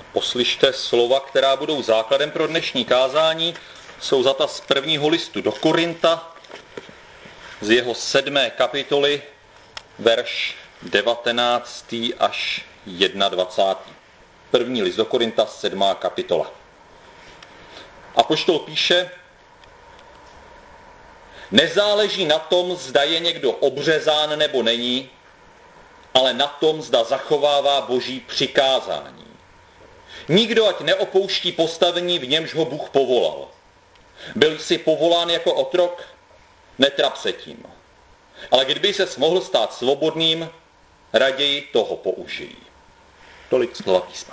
Poslyšte slova, která budou základem pro dnešní kázání. Jsou vzata z prvního listu do Korinta, z jeho 7. kapitoly, verš 19. až 21. První list do Korinta, 7. kapitola. Apoštol píše: Nezáleží na tom, zda je někdo obřezán nebo není, ale na tom, zda zachovává Boží přikázání. Nikdo ať neopouští postavení, v němž ho Bůh povolal. Byl jsi povolán jako otrok? Netrap se tím. Ale kdyby ses mohl stát svobodným, raději toho použij. Tolik slova písma.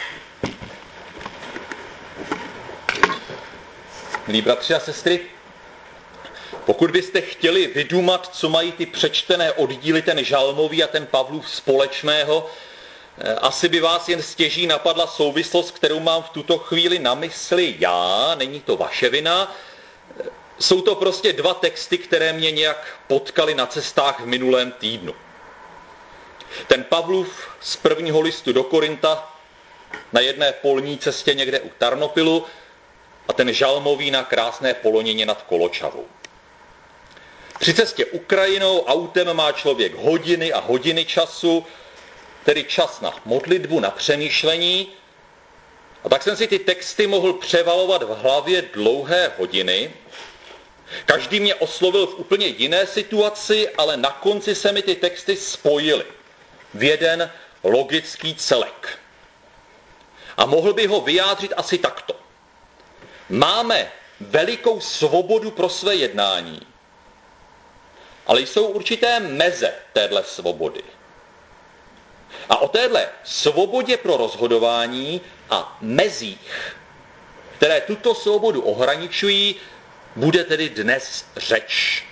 Milí bratři a sestry, pokud byste chtěli vydumat, co mají ty přečtené oddíly, ten Žalmový a ten Pavlův společného, asi by vás jen stěží napadla souvislost, kterou mám v tuto chvíli na mysli já, není to vaše vina. Jsou to prostě dva texty, které mě nějak potkaly na cestách v minulém týdnu. Ten Pavlův z prvního listu do Korinta na jedné polní cestě někde u Tarnopilu a ten Žalmový na krásné polonině nad Koločavou. Při cestě Ukrajinou autem má člověk hodiny a hodiny času, tedy čas na modlitbu, na přemýšlení. A tak jsem si ty texty mohl převalovat v hlavě dlouhé hodiny. Každý mě oslovil v úplně jiné situaci, ale na konci se mi ty texty spojily v jeden logický celek. A mohl bych ho vyjádřit asi takto. Máme velikou svobodu pro své jednání, ale jsou určité meze téhle svobody. A o téhle svobodě pro rozhodování a mezích, které tuto svobodu ohraničují, bude tedy dnes řeč.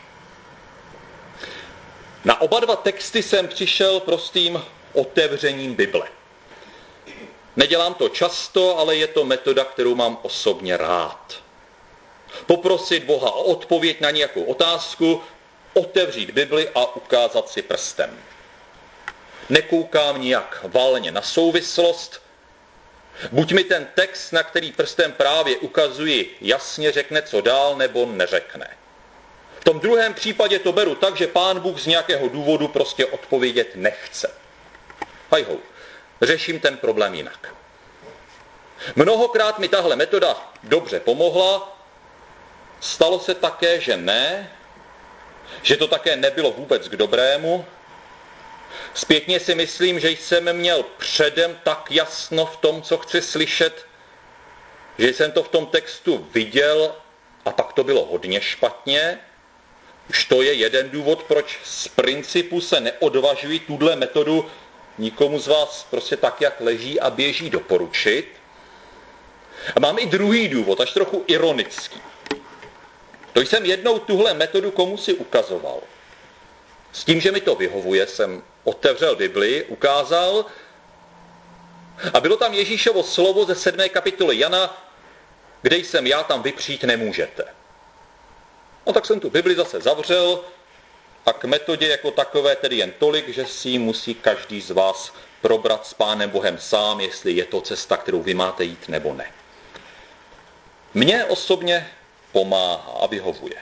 Na oba dva texty jsem přišel prostým otevřením Bible. Nedělám to často, ale je to metoda, kterou mám osobně rád. Poprosit Boha o odpověď na nějakou otázku, otevřít Bibli a ukázat si prstem. Nekoukám nijak valně na souvislost. Buď mi ten text, na který prstem právě ukazuji, jasně řekne, co dál, nebo neřekne. V tom druhém případě to beru tak, že Pán Bůh z nějakého důvodu prostě odpovědět nechce. Hajhou, řeším ten problém jinak. Mnohokrát mi tahle metoda dobře pomohla. Stalo se také, že ne, že to také nebylo vůbec k dobrému. Zpětně si myslím, že jsem měl předem tak jasno v tom, co chci slyšet, že jsem to v tom textu viděl a pak to bylo hodně špatně. Už to je jeden důvod, proč z principu se neodvažuji tuhle metodu nikomu z vás prostě tak, jak leží a běží, doporučit. A mám i druhý důvod, až trochu ironický. To jsem jednou tuhle metodu komusi ukazoval. S tím, že mi to vyhovuje, jsem otevřel Bibli, ukázal a bylo tam Ježíšovo slovo ze 7. kapitoly Jana, kde jsem já, tam vypřít nemůžete. No tak jsem tu Bibli zase zavřel a k metodě jako takové tedy jen tolik, že si ji musí každý z vás probrat s Pánem Bohem sám, jestli je to cesta, kterou vy máte jít nebo ne. Mně osobně pomáhá a vyhovuje.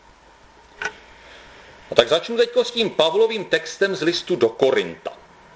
No tak začnu teď s tím Pavlovým textem z listu do Korinta.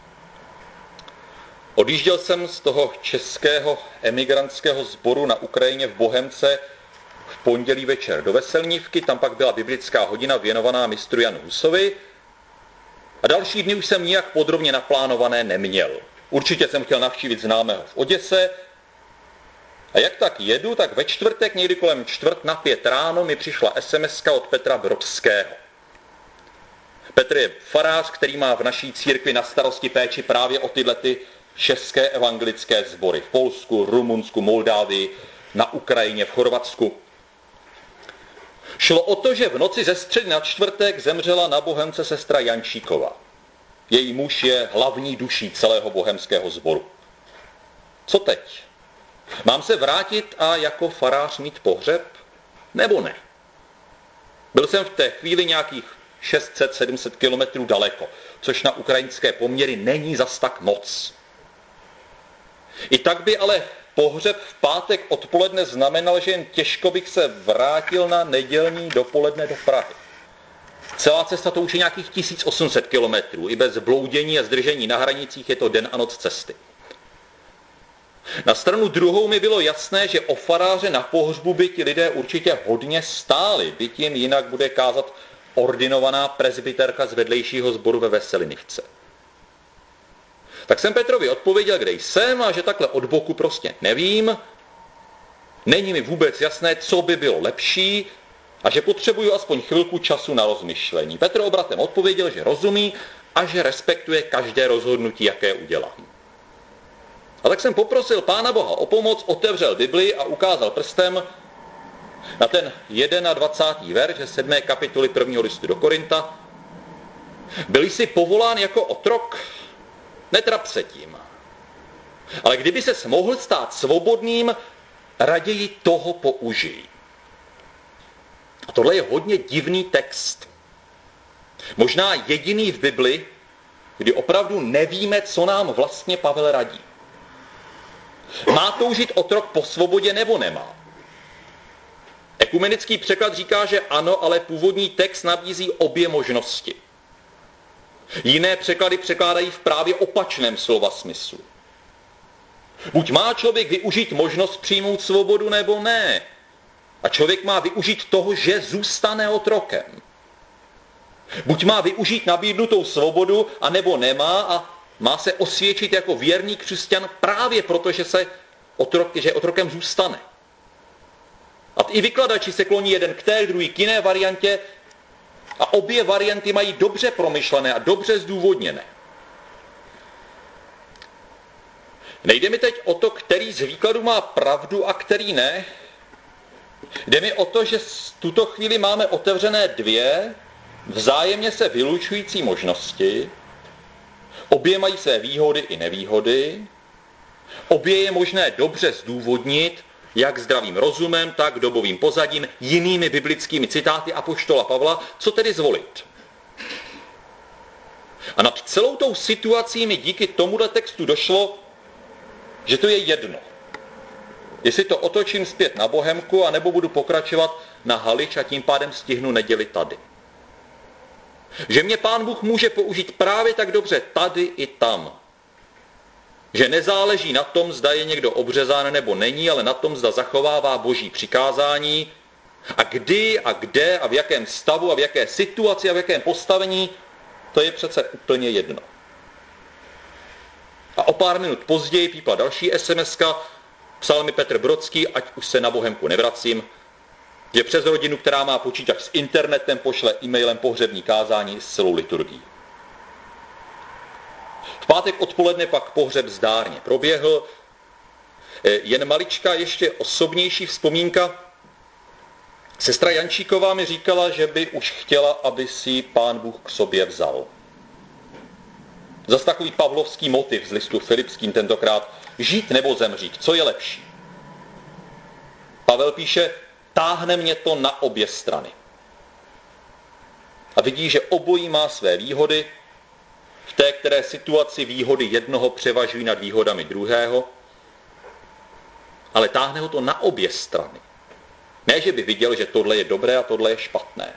Odjížděl jsem z toho českého emigrantského sboru na Ukrajině v Bohemce v pondělí večer do Veselnívky, tam pak byla biblická hodina věnovaná mistru Janu Husovi a další dny už jsem nijak podrobně naplánované neměl. Určitě jsem chtěl navštívit známého v Oděse a jak tak jedu, tak ve čtvrtek někdy kolem 4:45 ráno mi přišla SMS-ka od Petra Brodského. Petr je farář, který má v naší církvi na starosti péči právě o tyhle české evangelické sbory v Polsku, Rumunsku, Moldávii, na Ukrajině, v Chorvatsku. Šlo o to, že v noci ze středy na čtvrtek zemřela na Bohemce sestra Jančíková. Její muž je hlavní duší celého bohemského sboru. Co teď? Mám se vrátit a jako farář mít pohřeb? Nebo ne? Byl jsem v té chvíli nějakých 600-700 kilometrů daleko, což na ukrajinské poměry není zas tak moc. I tak by ale pohřeb v pátek odpoledne znamenal, že jen těžko bych se vrátil na nedělní dopoledne do Prahy. Celá cesta to už je nějakých 1800 kilometrů. I bez bloudění a zdržení na hranicích je to den a noc cesty. Na stranu druhou mi bylo jasné, že o faráře na pohřbu by ti lidé určitě hodně stáli, byť jim jinak bude kázat ordinovaná presbyterka z vedlejšího sboru ve Veselinivce. Tak jsem Petrovi odpověděl, kde jsem a že takhle od boku prostě nevím. Není mi vůbec jasné, co by bylo lepší a že potřebuju aspoň chvilku času na rozmyšlení. Petr obratem odpověděl, že rozumí a že respektuje každé rozhodnutí, jaké udělám. A tak jsem poprosil Pána Boha o pomoc, otevřel Bibli a ukázal prstem na ten 21. verš 7. kapitoly 1. listu do Korinta. Byl jsi povolán jako otrok? Netrap se tím. Ale kdyby ses mohl stát svobodným, raději toho použij. A tohle je hodně divný text. Možná jediný v Bibli, kdy opravdu nevíme, co nám vlastně Pavel radí. Má toužit otrok po svobodě nebo nemá? Ekumenický překlad říká, že ano, ale původní text nabízí obě možnosti. Jiné překlady překládají v právě opačném slova smyslu. Buď má člověk využít možnost přijmout svobodu, nebo ne. A člověk má využít toho, že zůstane otrokem. Buď má využít nabídnutou svobodu, anebo nemá a má se osvědčit jako věrný křesťan právě proto, že otrokem zůstane. A i vykladači se kloní jeden k té, druhý k jiné variantě a obě varianty mají dobře promyšlené a dobře zdůvodněné. Nejde mi teď o to, který z výkladů má pravdu a který ne. Jde mi o to, že v tuto chvíli máme otevřené dvě vzájemně se vylučující možnosti. Obě mají své výhody i nevýhody. Obě je možné dobře zdůvodnit, jak zdravým rozumem, tak dobovým pozadím, jinými biblickými citáty apoštola Pavla, co tedy zvolit. A nad celou tou situací mi díky tomuto textu došlo, že to je jedno. Jestli to otočím zpět na Bohemku, anebo budu pokračovat na Halič a tím pádem stihnu neděli tady. Že mě Pán Bůh může použít právě tak dobře tady i tam. Že nezáleží na tom, zda je někdo obřezán nebo není, ale na tom, zda zachovává Boží přikázání a kdy a kde a v jakém stavu a v jaké situaci a v jakém postavení, to je přece úplně jedno. A o pár minut později pípla další SMS-ka, psal mi Petr Brodský, ať už se na Bohemku nevracím, že přes rodinu, která má počítač s internetem, pošle e-mailem pohřební kázání s celou liturgií. V pátek odpoledne pak pohřeb zdárně proběhl. Jen maličká ještě osobnější vzpomínka. Sestra Jančíková mi říkala, že by už chtěla, aby si Pán Bůh k sobě vzal. Zas takový pavlovský motiv z listu Filipským tentokrát. Žít nebo zemřít, co je lepší? Pavel píše, táhne mě to na obě strany. A vidí, že obojí má své výhody, v té které situaci výhody jednoho převažují nad výhodami druhého, ale táhne ho to na obě strany. Ne, že by viděl, že tohle je dobré a tohle je špatné.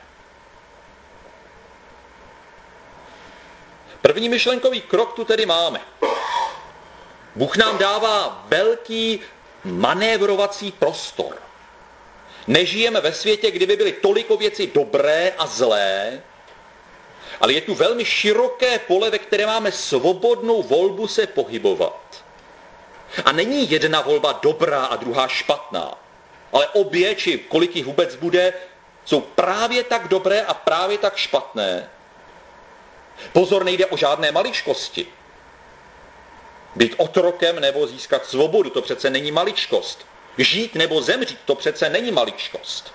První myšlenkový krok tu tedy máme. Bůh nám dává velký manévrovací prostor. Nežijeme ve světě, kdyby byly toliko věci dobré a zlé, ale je tu velmi široké pole, ve které máme svobodnou volbu se pohybovat. A není jedna volba dobrá a druhá špatná, ale obě, či kolik jich vůbec bude, jsou právě tak dobré a právě tak špatné. Pozor, nejde o žádné maličkosti. Být otrokem nebo získat svobodu, to přece není maličkost. Žít nebo zemřít, to přece není maličkost.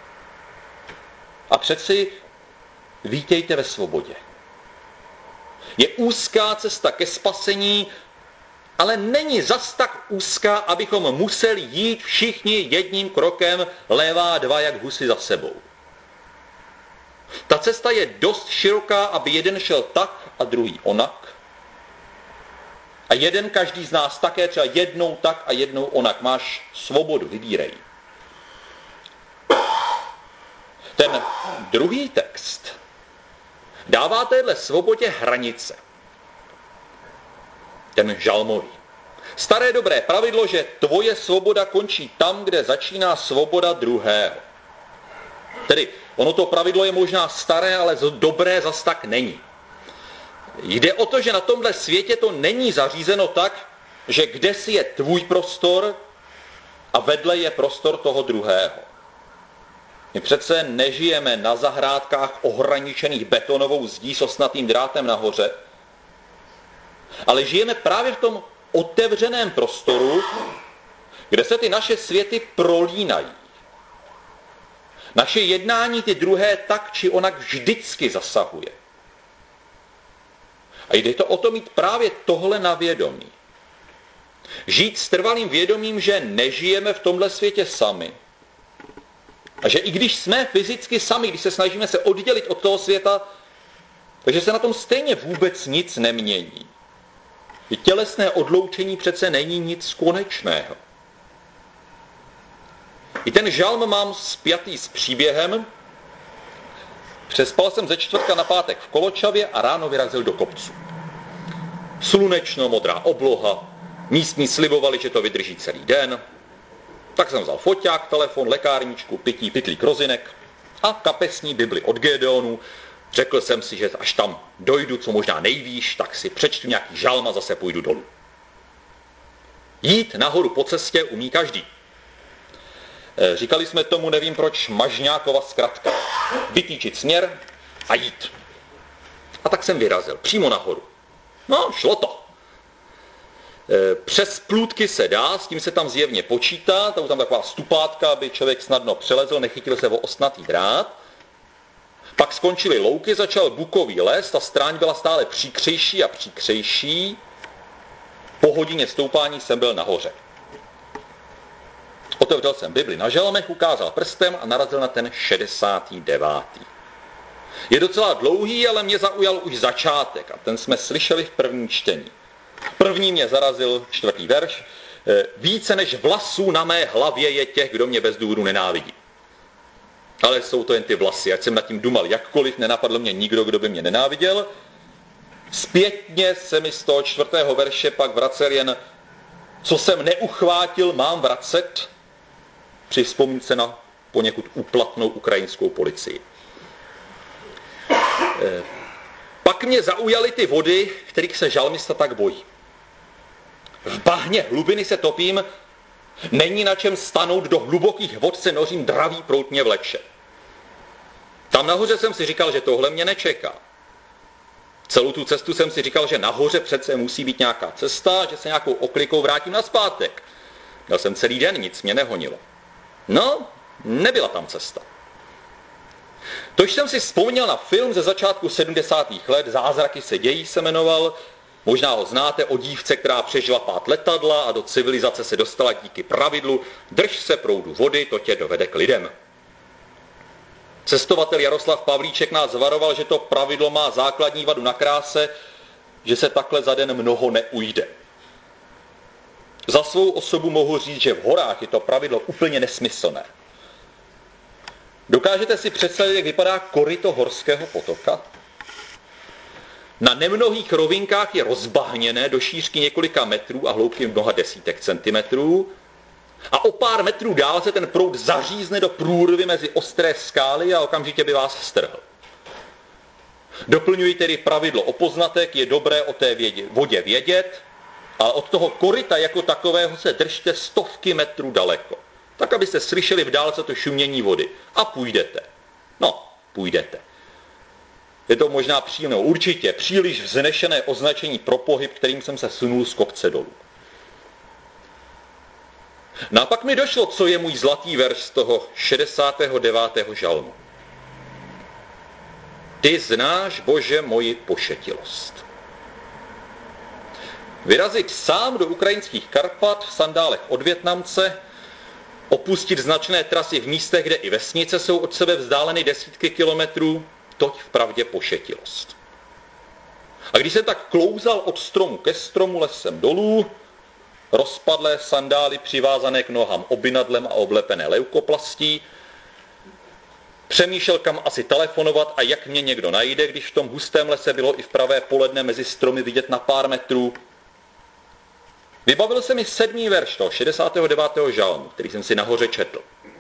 A přeci vítejte ve svobodě. Je úzká cesta ke spasení, ale není zas tak úzká, abychom museli jít všichni jedním krokem, levá dva jak husy za sebou. Ta cesta je dost široká, aby jeden šel tak a druhý onak. A jeden každý z nás také, třeba jednou tak a jednou onak. Máš svobodu, vybírej. Ten druhý text dává téhle svobodě hranice. Ten žalmový. Staré dobré pravidlo, že tvoje svoboda končí tam, kde začíná svoboda druhého. Tedy ono to pravidlo je možná staré, ale dobré zas tak není. Jde o to, že na tomhle světě to není zařízeno tak, že kdesi je tvůj prostor a vedle je prostor toho druhého. My přece nežijeme na zahrádkách ohraničených betonovou zdí s osnatým drátem nahoře, ale žijeme právě v tom otevřeném prostoru, kde se ty naše světy prolínají. Naše jednání ty druhé tak či onak vždycky zasahuje. A jde to o to mít právě tohle na vědomí. Žít s trvalým vědomím, že nežijeme v tomhle světě sami. A že i když jsme fyzicky sami, když se snažíme se oddělit od toho světa, takže se na tom stejně vůbec nic nemění. Tělesné odloučení přece není nic konečného. I ten žalm mám spjatý s příběhem. Přespal jsem ze čtvrtka na pátek v Koločavě a ráno vyrazil do kopců. Slunečno, modrá obloha, místní slibovali, že to vydrží celý den. Tak jsem vzal foťák, telefon, lékárničku, pití, pytlík rozinek a kapesní Bibli od Gedeonu. Řekl jsem si, že až tam dojdu, co možná nejvýš, tak si přečtu nějaký žalm a zase půjdu dolů. Jít nahoru po cestě umí každý. Říkali jsme tomu, nevím proč, Mažňákova zkratka. Vytýčit směr a jít. A tak jsem vyrazil, přímo nahoru. No, šlo to. Přes plůtky se dá, s tím se tam zjevně počítá, tam taková stupátka, aby člověk snadno přelezl, nechytil se o ostnatý drát. Pak skončily louky, začal bukový les, ta stráň byla stále příkřejší a příkřejší. Po hodině stoupání jsem byl nahoře. Otevřel jsem Bibli na žalmech, ukázal prstem a narazil na ten 69. Je docela dlouhý, ale mě zaujal už začátek a ten jsme slyšeli v prvním čtení. První mě zarazil 4. verš. Více než vlasů na mé hlavě je těch, kdo mě bez důvodu nenávidí. Ale jsou to jen ty vlasy, ať jsem nad tím dumal jakkoliv, nenapadl mě nikdo, kdo by mě nenáviděl. Zpětně se mi z toho 4. verše pak vracel jen, co jsem neuchvátil, mám vracet, při vzpomínce na poněkud úplatnou ukrajinskou policii. Pak mě zaujaly ty vody, kterých se žalmista tak bojí. V bahně hlubiny se topím, není na čem stanout, do hlubokých vod se nořím, dravý proud mě vleče. Tam nahoře jsem si říkal, že tohle mě nečeká. Celou tu cestu jsem si říkal, že nahoře přece musí být nějaká cesta, že se nějakou oklikou vrátím nazpátek. Měl jsem celý den, nic mě nehonilo. No, nebyla tam cesta. Tož jsem si vzpomněl na film ze začátku 70. let, Zázraky se dějí se jmenoval, možná ho znáte, o dívce, která přežila pád letadla a do civilizace se dostala díky pravidlu drž se proudu vody, to tě dovede k lidem. Cestovatel Jaroslav Pavlíček nás varoval, že to pravidlo má základní vadu na kráse, že se takhle za den mnoho neujde. Za svou osobu mohu říct, že v horách je to pravidlo úplně nesmyslné. Dokážete si představit, jak vypadá koryto horského potoka? Na nemnohých rovinkách je rozbahněné do šířky několika metrů a hloubky mnoha desítek centimetrů a o pár metrů dál se ten proud zařízne do průrvy mezi ostré skály a okamžitě by vás strhl. Doplňuji tedy pravidlo o poznatek, je dobré o té vodě vědět, ale od toho koryta jako takového se držte stovky metrů daleko, tak abyste slyšeli v dálce to šumění vody a půjdete. No, půjdete. Je to možná určitě příliš vznešené označení pro pohyb, kterým jsem se sunul z kopce dolů. No a pak mi došlo, co je můj zlatý verš z toho 69. žalmu. Ty znáš, Bože, moji pošetilost. Vyrazit sám do ukrajinských Karpat v sandálech od Vietnamce, opustit značné trasy v místech, kde i vesnice jsou od sebe vzdáleny desítky kilometrů, toť vpravdě pošetilost. A když jsem tak klouzal od stromu ke stromu lesem dolů, rozpadlé sandály přivázané k nohám obinadlem a oblepené leukoplastí, přemýšlel, kam asi telefonovat a jak mě někdo najde, když v tom hustém lese bylo i v pravé poledne mezi stromy vidět na pár metrů. Vybavil se mi 7. verš toho 69. žalmu, který jsem si nahoře četl.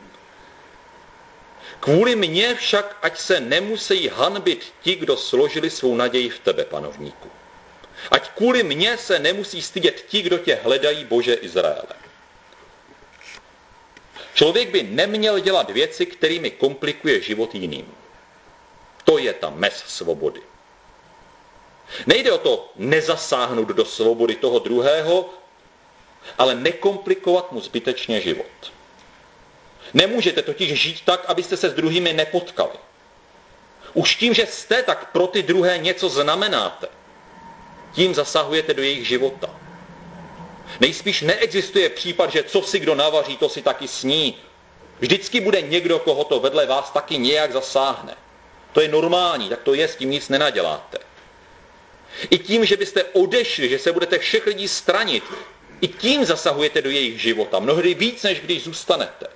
Kvůli mně však, ať se nemusí hanbit ti, kdo složili svou naději v tebe, panovníku. Ať kvůli mně se nemusí stydět ti, kdo tě hledají, Bože Izraele. Člověk by neměl dělat věci, kterými komplikuje život jiným. To je ta mez svobody. Nejde o to nezasáhnout do svobody toho druhého, ale nekomplikovat mu zbytečně život. Nemůžete totiž žít tak, abyste se s druhými nepotkali. Už tím, že jste, tak pro ty druhé něco znamenáte. Tím zasahujete do jejich života. Nejspíš neexistuje případ, že co si kdo navaří, to si taky sní. Vždycky bude někdo, koho to vedle vás taky nějak zasáhne. To je normální, tak to je, s tím nic nenaděláte. I tím, že byste odešli, že se budete všech lidí stranit, i tím zasahujete do jejich života. Mnohdy víc, než když zůstanete.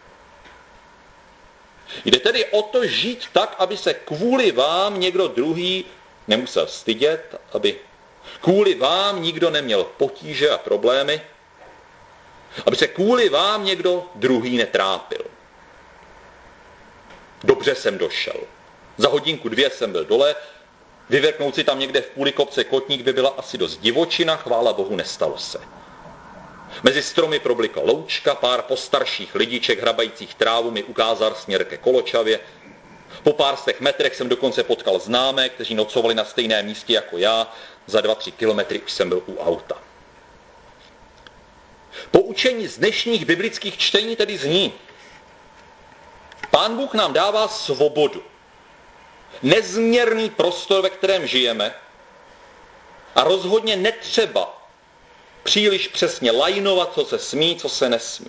Jde tedy o to žít tak, aby se kvůli vám někdo druhý nemusel stydět, aby kvůli vám nikdo neměl potíže a problémy, aby se kvůli vám někdo druhý netrápil. Dobře jsem došel. Za hodinku 2 jsem byl dole, vyvrknout si tam někde v půli kopce kotník by byla asi dost divočina, chvála Bohu, nestalo se. Mezi stromy problikla loučka, pár postarších lidiček hrabajících trávu mi ukázal směr ke Koločavě. Po pár stech metrech jsem dokonce potkal známé, kteří nocovali na stejném místě jako já. Za 2-3 kilometry už jsem byl u auta. Poučení z dnešních biblických čtení tedy zní: Pán Bůh nám dává svobodu. Nezměrný prostor, ve kterém žijeme, a rozhodně netřeba příliš přesně lajnovat, co se smí, co se nesmí.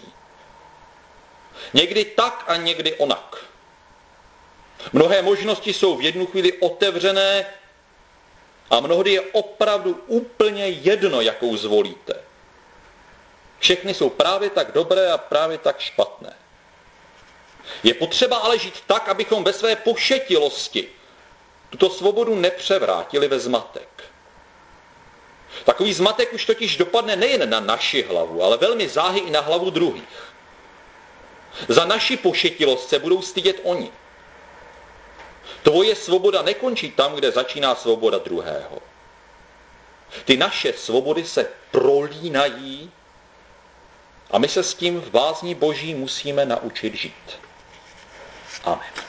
Někdy tak a někdy onak. Mnohé možnosti jsou v jednu chvíli otevřené a mnohdy je opravdu úplně jedno, jakou zvolíte. Všechny jsou právě tak dobré a právě tak špatné. Je potřeba ale žít tak, abychom ve své pošetilosti tuto svobodu nepřevrátili ve zmatek. Takový zmatek už totiž dopadne nejen na naši hlavu, ale velmi záhy i na hlavu druhých. Za naši pošetilost se budou stydět oni. Tvoje svoboda nekončí tam, kde začíná svoboda druhého. Ty naše svobody se prolínají a my se s tím v bázni Boží musíme naučit žít. Amen.